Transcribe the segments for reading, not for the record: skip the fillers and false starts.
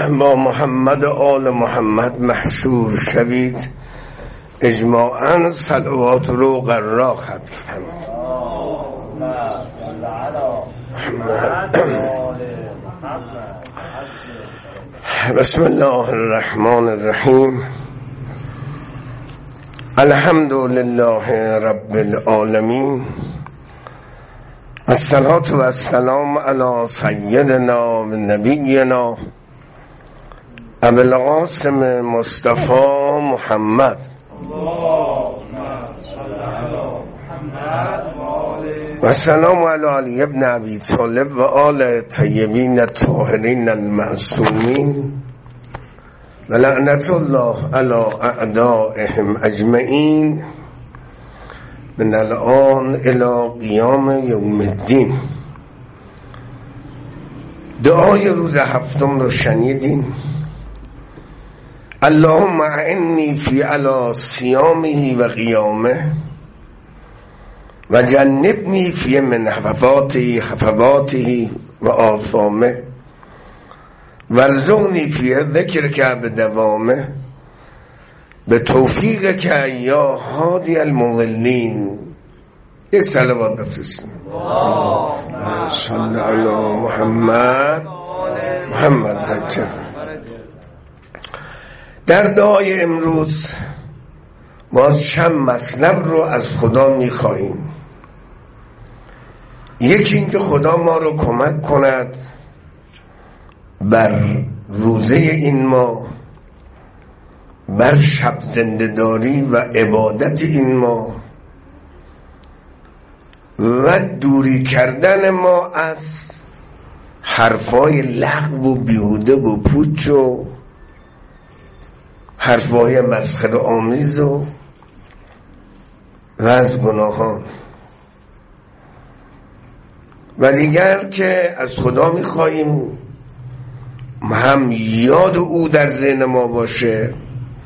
با محمد و آل محمد محشور شوید. اجماعاً صلوات رو قرار خطر فرمایید. بسم الله الرحمن الرحیم. الحمد لله رب العالمین، الصلاة و السلام علی سیدنا و نبینا ابو القاسم مصطفی محمد و السلام علی علی ابن ابی طالب و آل طیبین الطاهرین المعصومین و لعنت الله علی اعدائهم اجمعین من الان الی قیام یوم الدین. دعای روز هفتم رو شنیدین. اللهم اعنی فی علی صیامه و قیامه و جنبنی فی من حفواته و آثامه وارزقنی فی ذکرک بدوامه به توفیقک یا هادی المضلین. یک صلوات بفرستیم. اللهم صل علی محمد رجب. در دعای امروز باز چند مطلب رو از خدا میخواهیم. یکی این که خدا ما رو کمک کند بر روزه این ماه، بر شب زنده‌داری و عبادت این ماه و دوری کردن ما از حرفای لغو و بیهوده و پوچ و حرفای مسخره آمیز و از گناهان. و دیگر که از خدا میخواییم هم یاد او در ذهن ما باشه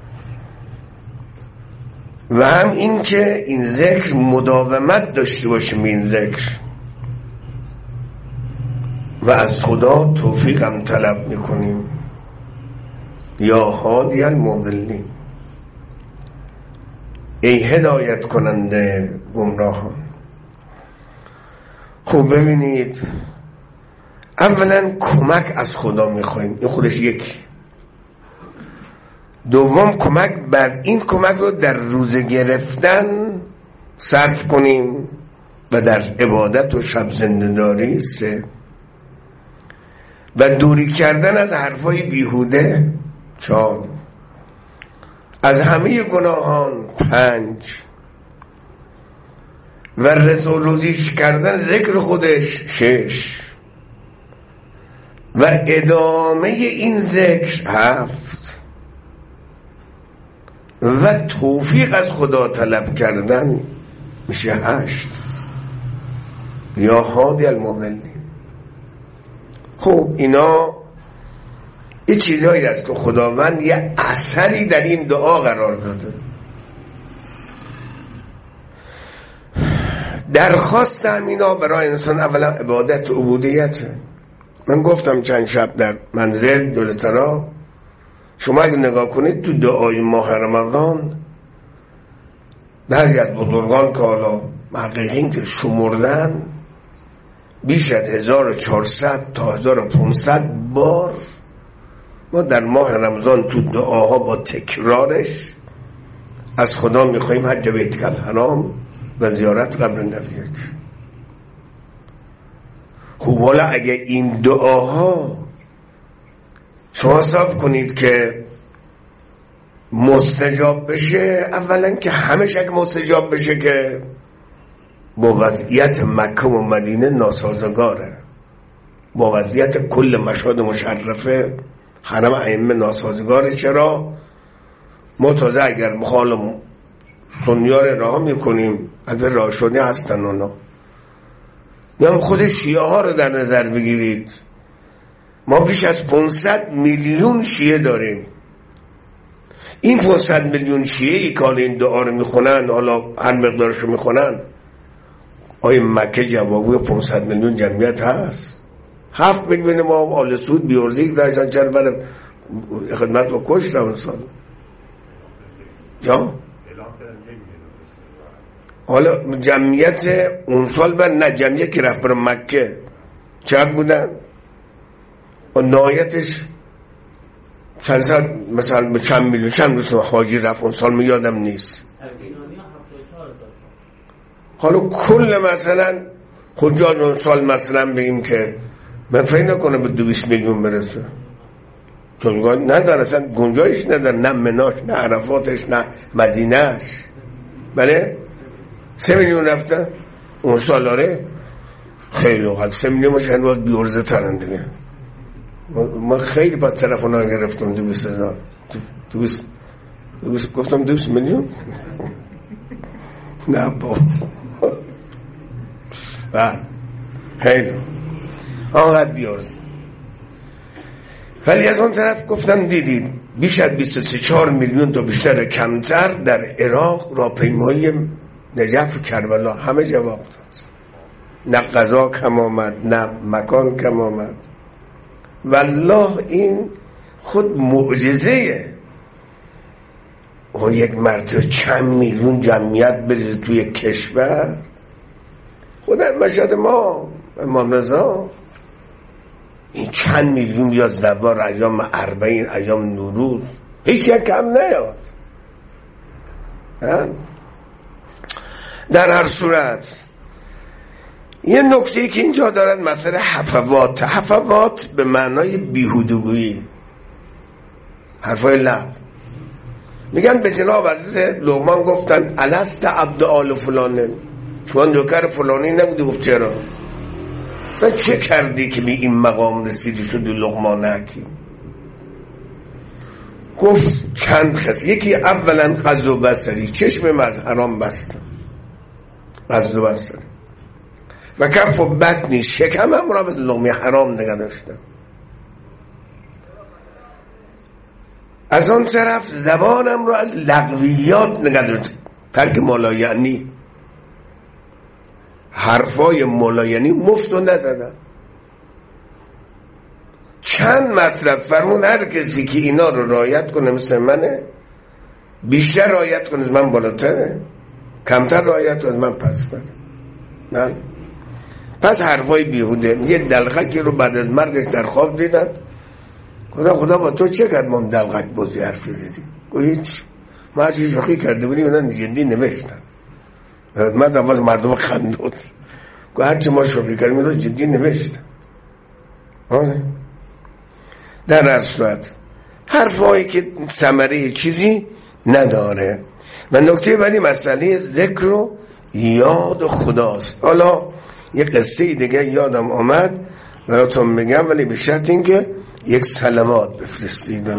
و هم این که این ذکر مداومت داشته باشیم این ذکر، و از خدا توفیق هم طلب میکنیم. یا هادی المضلین، ای هدایت کننده گمراهان. خوب ببینید، اولا کمک از خدا میخواییم، این خودش یکی. دوم کمک بر این کمک رو در روزه گرفتن صرف کنیم و در عبادت و شب زنده‌داری. سه، و دوری کردن از حرفای بیهوده. چهار، از همه گناهان. پنج، و رزق و روزیش کردن ذکر خودش. شش، و ادامه این ذکر. هفت، و توفیق از خدا طلب کردن میشه. هشت، یا هادی المضلین. خب اینا این چیزایی است که خداوند یه اثری در این دعا قرار داده. درخواست همینا برای انسان اولا عبادت و عبودیت. من گفتم چند شب در منزل دولترا، شما اگه نگاه کنید تو دعای ماه رمضان بعضی از بزرگان که حالا محققین که شمردن بیش از 1400 تا 1500 بار ما در ماه رمضان تو دعاها با تکرارش از خدا میخواییم حج بیت الحرام و زیارت قبر نبیک. خب حالا اگه این دعاها شما حساب کنید که مستجاب بشه، اولا که همش اگه مستجاب بشه که با وضعیت مکه و مدینه ناسازگاره، با وضعیت کل مشهد مشرفه حرم ائمه ناسازگاره. چرا؟ ما تازه اگر مخالف سنیار راه میکنیم، البته راه شده هستن اونا، یا خود شیعه ها رو در نظر بگیرید، ما بیش از 500 میلیون شیعه داریم. این 500 میلیون شیعه که حالا این دعا رو میخونن، حالا هر مقدارش رو میخونن، آیا مکه جوابوی 500 میلیون جمعیت هست؟ 7 میلیون ما آل سعود بیورزیک داشتن، چند برم خدمت رو کشتم اون سال جا. حالا جمعیت اون سال نه جمعیت که رفت بر مکه چقدر بودن و نهایتش مثلا به چند میلیون چند روز حاجی رفت اون سال یادم نیست. حالا کل مثلا حجاج اون سال مثلا بگیم که من فکر نکنه به 200 میلیون برسه، چون نداره اصلا گنجایش نداره، نه مناش نه عرفاتش نه مدینهش. بله 3 میلیون رفته اون سال. داره خیلی وقت 3 میلیون باشه هنوز بیارزه ترن دیگه. ما خیلی پس تلفن ها گرفتم 200,000 گفتم 200 میلیون نه با خیلی آنقدر بیارزه. ولی از اون طرف گفتم دیدید بیش از 23 میلیون تا بیشتر کمتر در عراق راهپیمایی نجف و کربلا همه جواب داد. نه غذا کم آمد نه مکان کم آمد. والله این خود معجزه و یک مرتبه چند میلیون جمعیت بریزه توی کشور. خود مشهد ما امام رضا این چند میلیون یا زوار ایام 40 ایام نوروز هیچ یک کم نیاد. در هر صورت یه نکته که اینجا دارد مسئله حفوات به معنای بیهودگویی، حرفای لب. میگن به جناب حضرت لقمان گفتن الست عبد آل فلانه، شما نوکر فلانی نبودی؟ گفت چرا؟ من چه کردی که به این مقام رسیدی شدی لقمان حکیم؟ گفت چند خصلت. یکی اولا غض و بصری، چشم از حرام بستم، غض و بصری، و کف و بطنی، شکمم را به لقمه حرام نگه داشتم. از آن طرف زبانم را از لغویات نگه داشتم، ترک مالایعنی، حرفای مالایعنی مفت و نزدم. چند مطلب فرمون هر کسی که اینا رو رعایت کنه مثل منه، بیشتر رعایت کنه از من بالاتره، کمتر رعایت کنه از من پستر. نه پس حرفای بیهوده. یه دلغکی رو بعد از مرگش در خواب دیدن، گفتن خدا با تو چه کرد ما دلغک بازی حرفی زدیم؟ گفت هیچ، ما هرچی شوخی کرده بودیم اونا جدی نوشتن. من دواز مردم خندود، گفت هرچی ما شوخی کردیم اونا جدی نوشتن. آره در اصلاً حرفایی که ثمره چیزی نداره. و نکته بعدی مسئله ذکر و یاد خداست. حالا یه قصه دیگه یادم آمد براتون بگم، ولی به شرط این که یک صلوات بفرستید.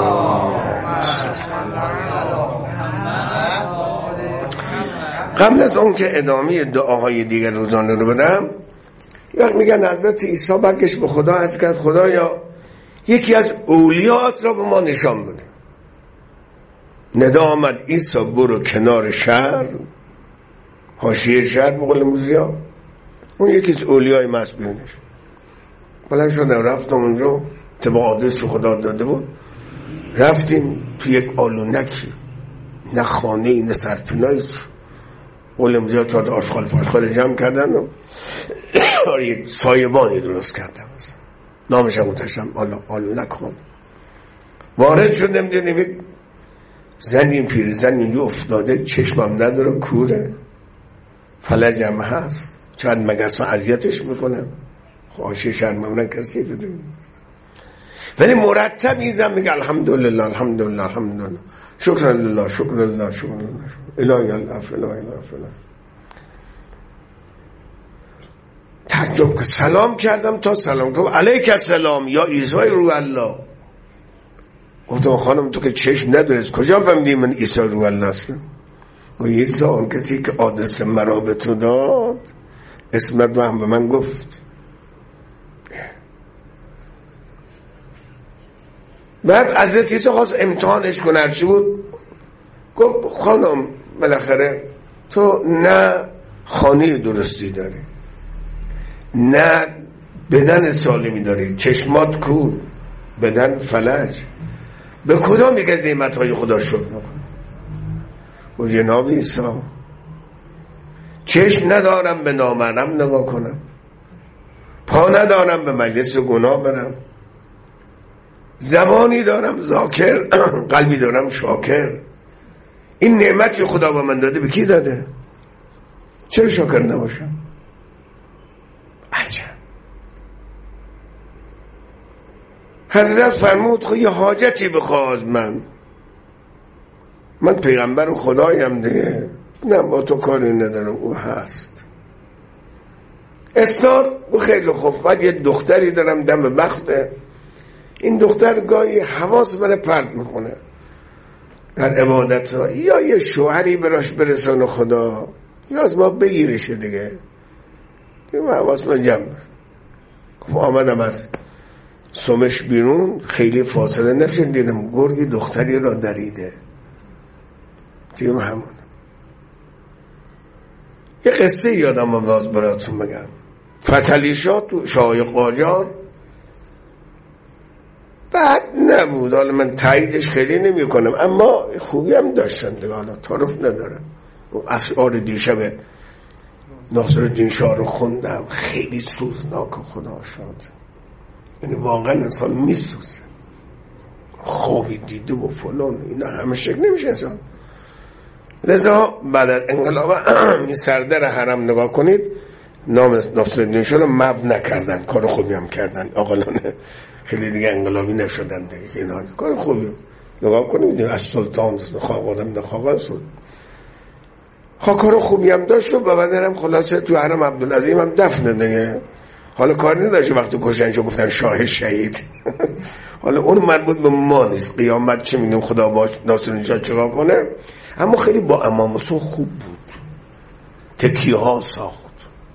قبل از اون که ادامه دعاهای دیگر روزانه رو بدم، یک میگن حضرت عیسی برگشت به خدا از کرد خدایا یکی از اولیات را به ما نشان بده. ندا آمد عیسی برو کنار شهر، حاشیه شهر به قول موزیا، اون یکی از اولیای مسبیونش. بلند شدم رفتم اونجا، طبق آدرس خدا داده بود، رفتیم تو یک آلونکی، نه خانه نه سرپنایی، قول موزیا چهار آشغال پاشغال جمع کردن و یک سایبانی درست کردم، نامش هم متشم آلونک خانه. وارد شدم دیدم یک زنی پیر زن اینجا افتاده، چشمم نداره، کوره، فلجم هست، چند مگس رو اذیتش میکنم، خواهشی شرممونن کسی بده، ولی مرتب این زن میگه الحمدلله الحمدلله الحمدلله شکر لله شکر لله شکر لله الهی الف الهی الف. تعجب که سلام کردم، تا سلام کردم علیک السلام یا عیسی روح الله. گفتم خانم تو که چشم نداری از کجا فهمیدی من عیسی روح الله هستم؟ گفت عیسی اون کسی که آدرس مرا به تو داد اسمت رو هم به من گفت. بعد حضرت عیسی خواست امتحانش کنه، هرچی بود گفت خانم بالاخره تو نه خانه درستی داری، نه بدن سالمی داری، چشمات کور، بدن فلج، به کدام یک از نعمتهای خدا شکر بکنم؟ و جناب عیسی چشم ندارم به نامحرم نگاه کنم، پا ندارم به مجلس گناه برم، زبانی دارم ذاکر، قلبی دارم شاکر. این نعمتی خدا به من داده به کی داده؟ چرا شاکر نباشم؟ عجب. حضرت فرمود خب یه حاجتی بخواه من پیغمبر خدایم دیگه، نه با تو کاری ندارم، او هست. استار او خیلی خوب، بعد یه دختری دارم دم بخته، این دختر گاهی حواس من پرت میکنه در عبادت ها، یا یه شوهری براش برسانه خدا، یا از ما بگیرشه دیگه حواس من جمع. آمدم از سمش بیرون، خیلی فاصله نشد، دیدم گرگی دختری را دریده دیگه همون. یه قصه یادم باز براتون بگم. فتحعلی شاه تو شاه قاجار بد نبود، حالا من تاییدش خیلی نمی کنم، اما خوبی هم داشتن دیگه، حالا تعارف ندارم. اشعار دیشب ناصرالدین شاه رو خوندم، خیلی سوزناک، خدا شاد، یعنی واقعا انسان می سوزه. خوابی دیده و فلان اینا همه شکل نمیشه انسان. لذا بعد از انقلاب این سردر حرم نگاه کنید، نام ناصرالدین شاه رو مبو نکردن، کار خوبی هم کردن آقلانه، خیلی دیگه انقلابی نشدن دیگه، اینا کار خوبی نگاه کنید. از سلطان خواه آدم ده خواه سلطان کار خوبی هم داشت و بعدن هم خلاصه تو حرم عبدالعظیم هم دفنه دیگه. حالا کار نداشت وقتی کشنشو گفتن شاه شهید. حالا اون مربوط به ما نیست، قیامت چه میدونم خدا باش ناصرالدین شاه چیکار کنه. اما خیلی با امام حسین خوب بود، تکیه ها ساخت،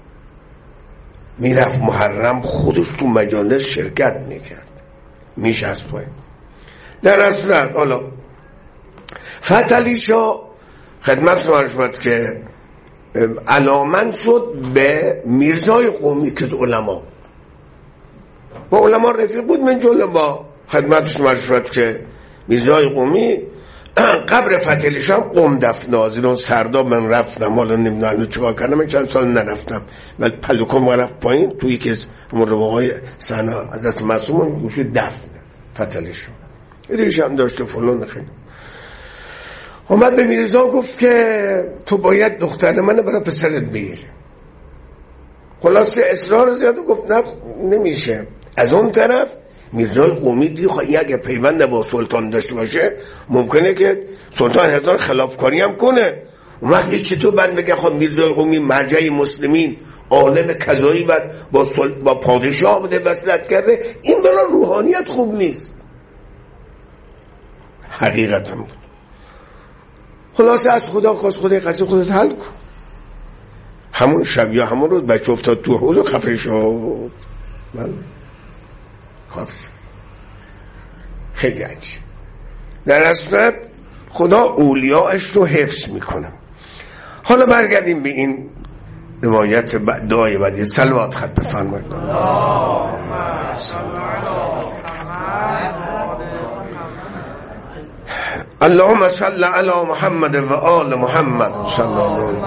میرفت محرم خودش تو مجالس شرکت میکرد، میشست پای. در اصل حالا فتحعلی شاه خدمت شما که علامت شد به میرزای قومی که علما با علما رفیق بود، من جلو با خدمت شما که میرزای قومی قبر فتحعلی شاه قم دفن ناظران سرداب من رفتم، حالا نمیدونم چیکار کردم، من چند سال نرفتم ولی پلوکم رفت پایین توی که همون رواقای صحنه حضرت معصوم گوشه دفن فتحعلی شاه ریش هم داشته فلان. خیلی اومد به میرزا گفت که تو باید دختر منو برای پسرت بگیری. خلاصه اصرار زیاد گفت نه نمیشه. از اون طرف میرزای قومی دید اگه پیوند با سلطان داشته باشه ممکنه که سلطان هزار خلافکاری هم کنه. وقتی چطور بند بگه خود میرزای قومی مرجع مسلمین عالم کذایی با پادشاه بوده وصلت کرده، این برای روحانیت خوب نیست. حقیقتا بود. خلاصه از خدا خواست خدای قصد خودت حل کن. همون شب یا همون روز بچه افتاد تو حوض و خفه شد. خفه شد. خیلی عجیب. در اصل خدا اولیاءش رو حفظ میکنه. حالا برگردیم به این روایت دعای بعدی. صلوات خط بفرمایید. اللهم صل علی محمد و آل محمد صلی الله علیه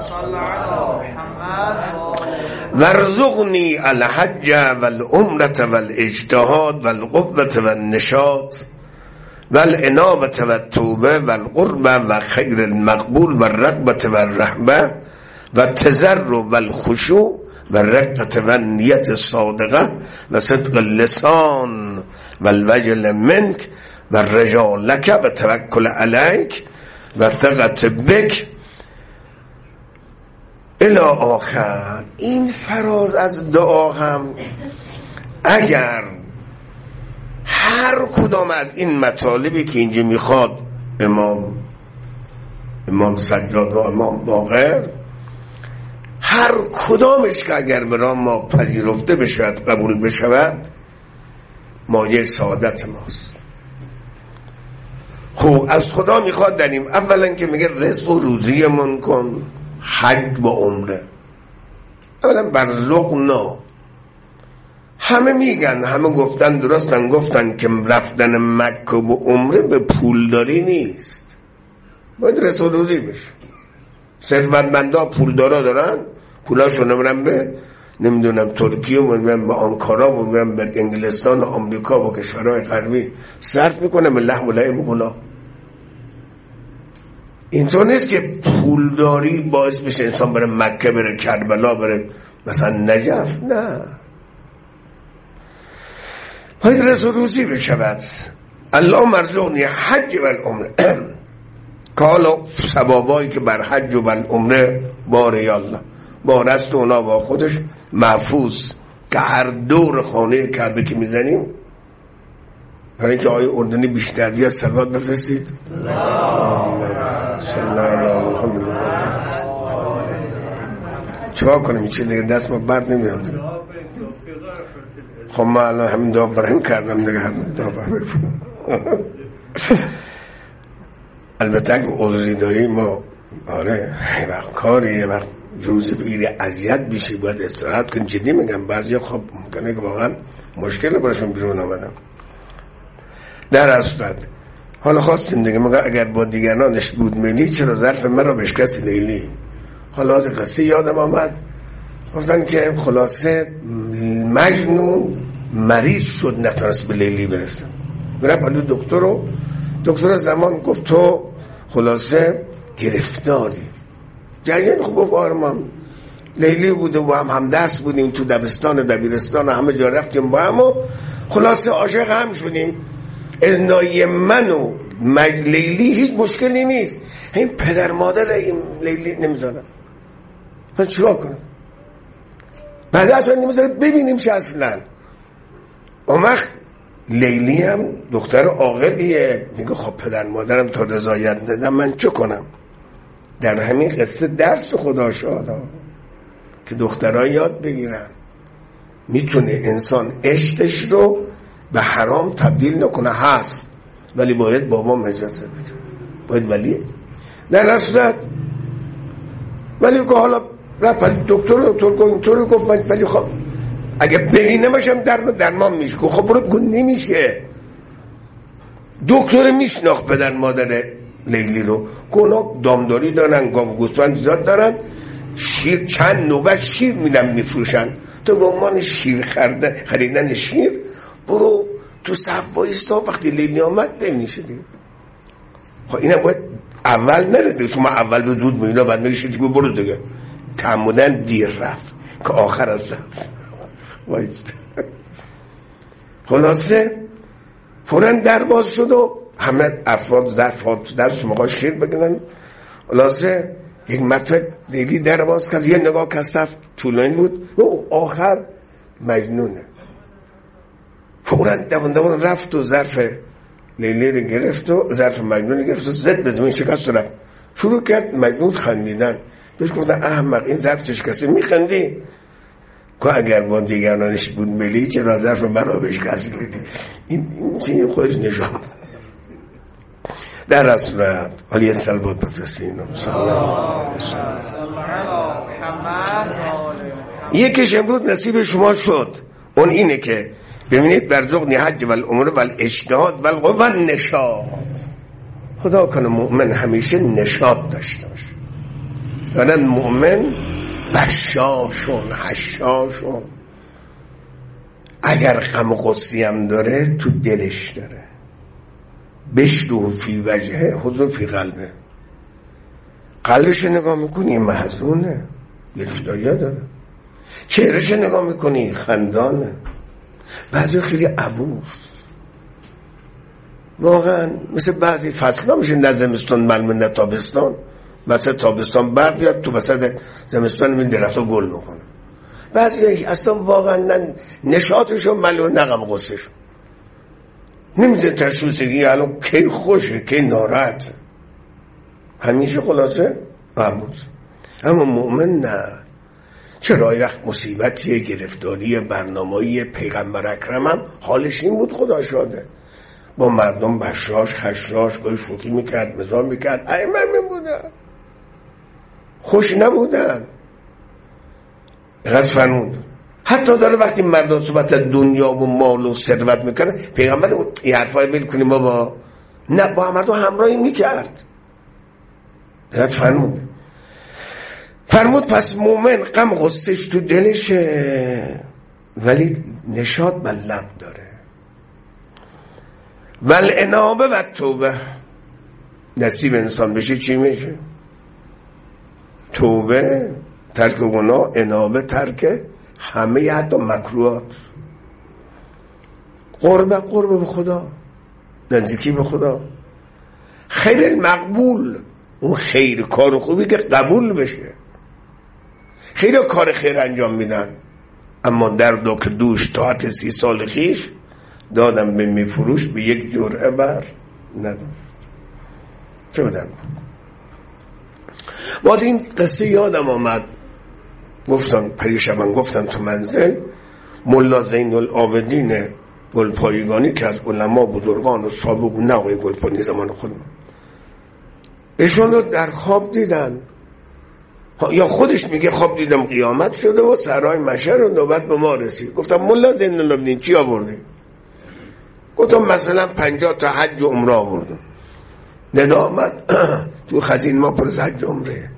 وارزقنی الحج والعمرة والاجتهاد والقوة والنشاط والانابة والتوبة والقربة وخير المقبول والرغبة والرهبة والتضرع والخشوع والرقة والنية الصادقة وصدق اللسان والوجل منك و رجا لک و توکل علیک و ثقت بک الی آخر. این فراز از دعا هم اگر هر کدام از این مطالبی که اینجا میخواد امام سجاد و امام باقر، هر کدامش که اگر برای ما پذیرفته بشود قبول بشود مایه سعادت ماست. خب از خدا میخواد داریم اولا که میگه رزق و روزی من کن، حج و عمره. اولا برزقنا همه میگن، همه گفتن درستن، گفتن که رفتن مکه و عمره به پولداری نیست، باید رسول روزی بشه. ثروتمندا پولدارا دارن، پولاشو نمیرن به نمیدونم ترکیه و میرن به آنکارا و میرن به انگلستان و آمریکا و کشورهای غربی صرف میکنه به لهو و لعب و گناه. اینطور نیست که پولداری باعث بشه انسان بره مکه، بره کربلا، بره مثلا نجف. نه، باید رزق روزی بشود. اللهم ارزقنی حج و العمره که حالا ثوابایی که بر حج و بر عمره باره الله بارست و اونا با خودش محفوظ، که هر دور خانه کعبه که میزنیم برای اینکه آیه اردنی بیشتر بیا صلوات بفرستید. چیکار کنیم؟ چه دیگه دست ما برد نمیاد. خب ما الان همین دعا برهم کردم دیگه، همین دعا برهم. البته اگه عذری داری ما آره یه وقت کاری، یه وقت روزی بگیری اذیت بشی باید استراحت کن. جدی میگم بعضی خب ممکنه که واقعا مشکل براشون بیرون آمدن. در اصلت حالا خواستیم دیگه مگه اگر با دیگرانش بود میلی چرا ظرف مرا بشکست لیلی. حالا از قصه یادم آمد، گفتن که خلاصه مجنون مریض شد نتونست به لیلی برسه، میره پلو دکتر زمان گفت تو خلاصه گرفتاری. جریان خوب گفت آرمان لیلی بوده و هم درس بودیم تو دبیرستان همه جا رفتیم با هم و خلاصه عاشق هم شدیم. ازنای من و لیلی هیچ مشکلی نیست، این پدر مادر این لیلی نمیذارن. من چیکار کنم؟ بعد اصلا نمیذاره ببینیم چه اصلا. اون وقت لیلی هم دختر عاقلیه، میگه خب پدر مادرم تا رضایت ندم من چه کنم؟ در همین قصه درس خدا شادا که دخترها یاد بگیرن میتونه انسان عشقش رو به حرام تبدیل نکنه، هست ولی باید بابام اجازه بده، باید ولیه در اصلت. ولی که حالا دکتر اینطور گفت ولی خب اگه ببینه باشم درمان میشه. خب برو بگو نمیشه. دکتر میشناخت پدر مادر لیلی رو، اونا دامداری دارن، گاو گوسفند زیاد دارن، شیر چند نوبت شیر میدن میفروشن. تو به عنوان شیر خریدن شیر برو تو صف وایستا، وقتی لیلی آمد ببینی شدی. خب اینم باید اول نرده، شما اول به زود میبینه بعد میگه دیگه برو دیگه. تعمدن دیر رفت که آخر از صف وایست. خلاصه فوراً در باز شد و همه افراد ظرفات در شما شیر بگنن. خلاصه یک مرتبه لیلی در باز کرد، یه نگاه که صف طولانی بود و آخر مجنونه. فوراً دوان رفت و ظرف لیلی رو گرفت و ظرف مجنون گرفت و زد به زمین شکست رفت. شروع کرد مجنون خندیدن. بهش گفتن احمق این ظرف شکسته میخندی؟ که اگر با دیگرانش بود ملی چرا ظرف مرا بشکست دیدی؟ این خودش نشان در اصلت. حالی صلوات بفرستین. یکیش امروز نصیب شما شد، اون اینه که ببینید برزقنی حج و العمره و الاجتهاد و القوه و النشاط. خدا کنه مؤمن همیشه نشاط داشته باشه. یعنی مؤمن بشاشون حشاشون، اگر غم و غصی هم داره تو دلش داره. بشلو فی وجهه حزن فی قلبه. قلبش نگاه میکنی محزونه، گرفتاریا داره. چهرش نگاه میکنی خندانه. بعضی خیلی عبوس واقعا، مثل بعضی فصل ها میشه نه زمستان ملمون نه تابستان. وسط تابستان برد بیاد تو وسط زمستان این درخت ها گل میکنه. بعضی اصلا واقعا نه نشاطشون ملمون نه غم غصهشون. نمیشه تشخیص دیگه الان کی خوشه کی ناراحت، همیشه خلاصه عبوس. اما مؤمن نه. چرا وقت مصیبتی گرفتاری برنامه‌ای پیغمبر اکرم هم حالش این بود خدا شاده، با مردم بشاش حشاش گاهی شوخی میکرد مزاح میکرد. ائمه بودن خوش نبودن. غز فرمود حتی داره وقتی مردم صحبت از دنیا و مال و ثروت میکنه، پیغمبر این حرفای ول کنیم بابا، نه، با مردم همراهی میکرد. دقیقت فرمود پس مومن غم غصهش تو دلشه ولی نشاط بر لب داره. والانابه و توبه، نصیب انسان بشه چی میشه؟ توبه، ترک گناه، انابه ترک همه حتی مکروهات، قرب به خدا، نزدیکی به خدا، خیر المقبول، اون خیر کار خوبی که قبول بشه. خیلی کار خیر انجام میدن اما در دو دوش تاعت 30 سال خیش دادم به میفروش به یک جرعه بر نداشت. چه بدن؟ باز این قصه یادم آمد، گفتن پریشبن، گفتن تو منزل ملا زین العابدین گلپایگانی که از علما بزرگان و سابق و نوای گلپانی زمان خودم، ایشون رو در خواب دیدن، یا خودش میگه خواب دیدم قیامت شده و سرای مشهد و نوبت به ما رسید. گفتم ملا زین العابدین چی آوردی؟ گفتم مثلا 50 تا حج و عمره آوردم. ندا آمد تو خزین ما پر از حج و عمره.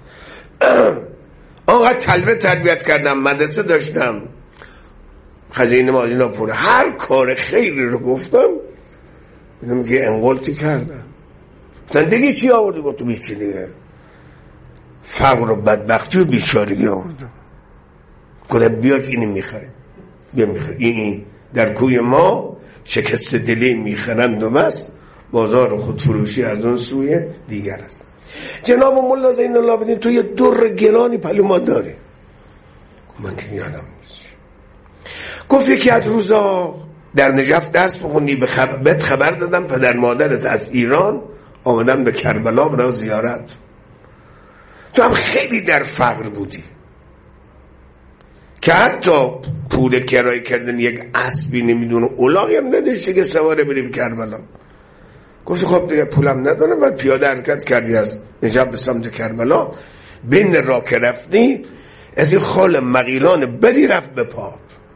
آنقدر طلبه تربیت کردم، مدرسه داشتم، خزینه ما اینا پره، هر کار خیلی رو گفتم، میگم که انقلتی کردم. گفتن دیگه چی آوردی؟ گفتم هیچی دیگه، فقر و بدبختی و بیچارگی آوردم. گفتم بیا که اینو میخریم، بیا میخریم، این در کوی ما شکست دلی میخرند و بس، بازار خودفروشی از اون سوی دیگر است. جناب ملا زین العابدین تو یه در گلانی پلو ما داره، من که یادم نیست. گفت یکی از روزا در نجف درس بخونی، بهت خبر دادم پدر مادرت از ایران آمدن به کربلا برای زیارت، تو هم خیلی در فقر بودی که حتی پول کرایه کردن یک اسبی نمیدونه اولاغی هم نداشتی که سواره بری به کربلا. گفت خب دیگه پولم ندارم، ولی پیاده حرکت کردی از نجف به سمت کربلا، بین را که رفتی از این خال مغیلان بدی رفت به پا،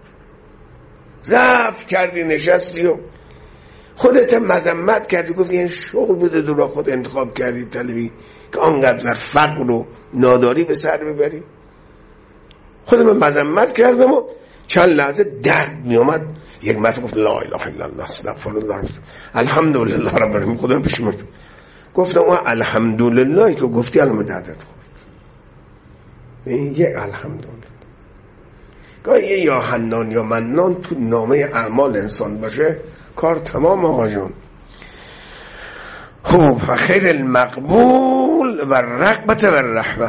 رفت کردی نشستی و خودت مذمت کردی، گفتی این شغل بوده دورا خود انتخاب کردی طلبی که آنقدر فقر و ناداری به سر ببری. خودم مذمت کردم و چند لحظه درد می اومد. یک مرتبه گفت لا اله الا الله استغفر الله الحمدلله رب العالمین، خدا بشمرد. گفتم اون الحمدلله که گفتی الان دردت خورد، این یک الحمدلله. گاهی یا حنان یا منان تو نامه اعمال انسان باشه کار تمام آقا جون. خوب، خیر المقبول و رغبت و رحبه،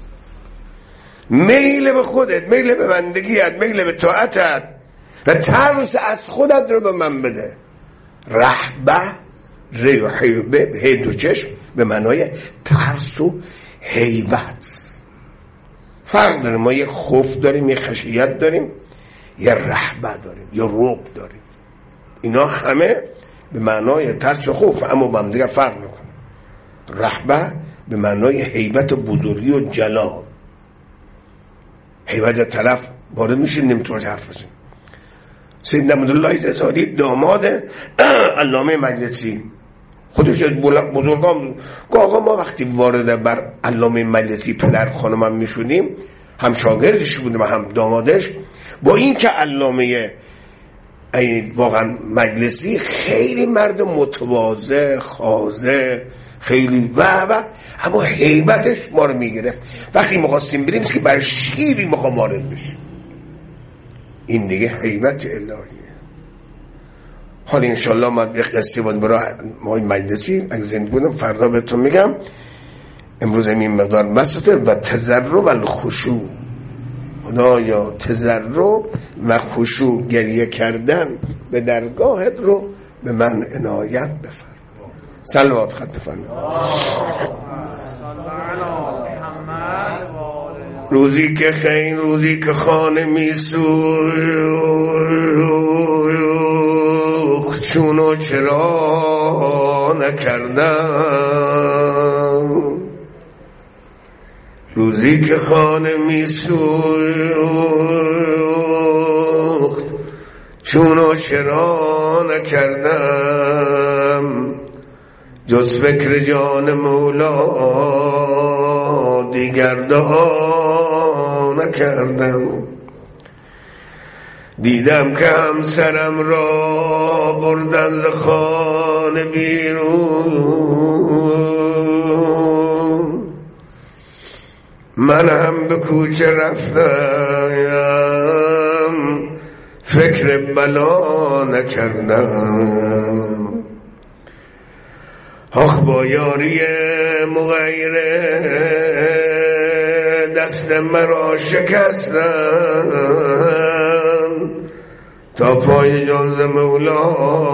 میل به خودت، میل به بندگیت، میل به طاعتت و ترس از خودت رو به من بده. رحبه، ری و حیبه، هی دو چشم، به معنای ترس و هیبت. فرق داریم، ما یه خوف داریم، یه خشیت داریم، یه رحبه داریم، یه رعب داریم. اینا همه به معنای ترس و خوف، اما با هم دیگه فرق میکنه. رحبه به معنای هیبت و بزرگی و جلال. هیبت تلف وارد میشه، نمیتونه حرف بزنه. سید نعمتالله تزاری داماد علامه مجلسی خودش بزرگان که آقا ما وقتی وارد بر علامه مجلسی پدر خانمم میشونیم، هم شاگردش بودیم و هم دامادش، با این که علامه واقعا مجلسی خیلی مرد متواضع، خاضع، خیلی و اما هیبتش ما رو میگرفت. وقتی میخواستیم بریم که بر شیری میخوام وارد بشیم، این دیگه هیبت الهیه. حالا انشالله من یک قصه بود برای ما مجلسی، اگه زنده بودم فردا بهتون میگم. امروز این مقدار بسته. و تضرع و الخشوع، خدایا تضرع و خشوع، گریه کردن به درگاهت رو به من عنایت بفرما. صلوات خط بفرما. روزی که خیر، روزی که خانه میسوخت، چونو چرا نکردم. روزی که خانه میسوخت، چون و چرا نکردم جز فکر جان مولا دیگر دعا نکردم. دیدم که همسرم را بردن ز خانه بیرون، من هم به کوچه رفتم فکر بلا نکردم. آخ با یاری مغیر دست مرا شکستم، تا پای جان ز مولا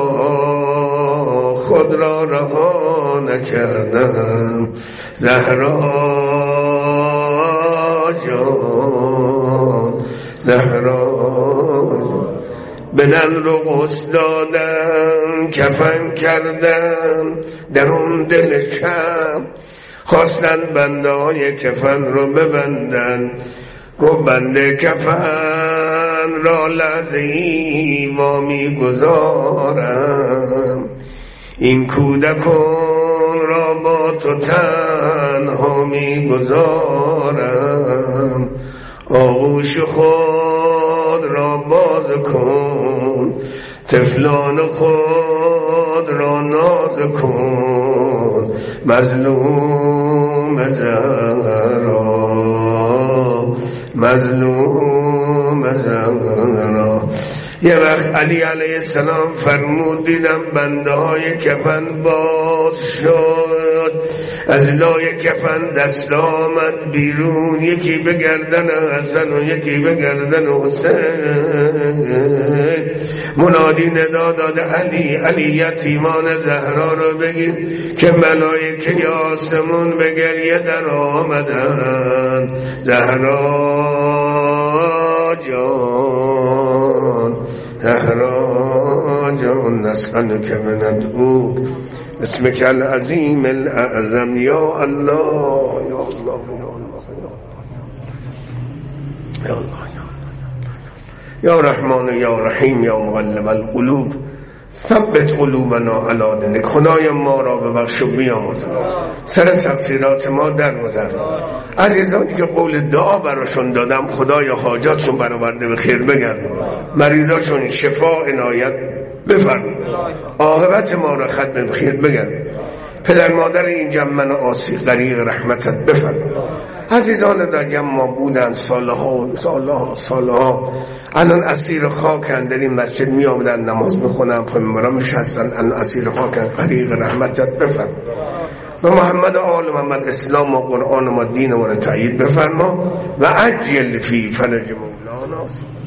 خود را رها نکردم. زهرا جان، زهرا بدن رو غسل دادن، کفن کردن در اون دل شب، خواستن بنده های کفن رو ببندن، گفت بنده کفن را لحظه ای وامی گذارم، این کودکان را با تو تنها می گذارم. آغوش خود را باز کن، طفلان خود را ناز کن، مظلوم زهرا، مظلوم زهرا. یه وقت علی علیه السلام فرمود دیدم بنده های کفن باز شد، از لای کفن دست آمد بیرون، یکی به گردن حسن و یکی به گردن حسین. منادی ندا داده علی، علی یتیمان زهرا رو بگیر که ملائکه آسمون به گریه در آمدن. زهرا جان، زهرا جان، نسألک و ندعوک اسمک العظیم الاعظم یا الله یا الله یا الله یا رحمان یا رحیم یا مقلب القلوب ثبت قلوبنا علی دینک. خدای ما را ببخش و بیامرز، سر تقصیرات ما درگذر. عزیزانی که قول دعا براشون دادم خدای حاجاتشون برآورده به خیر بگردون، مریضاشون شفا عنایت بفرمون، عاقبت ما را ختم بخیر بگردون. پدر مادر این جمع آسی غریق رحمتت بفرمون. عزیزان در جمع ما بودن سالها، الان اسیر خاکن، در این مسجد می آمدن نماز میخونن، پای منبرا میشستن، الان اسیر خاکن، غریق رحمتت بفرما. و محمد و آل محمد اسلام و قرآن و دین و تأیید بفرما و عجل فی فرج مولانا.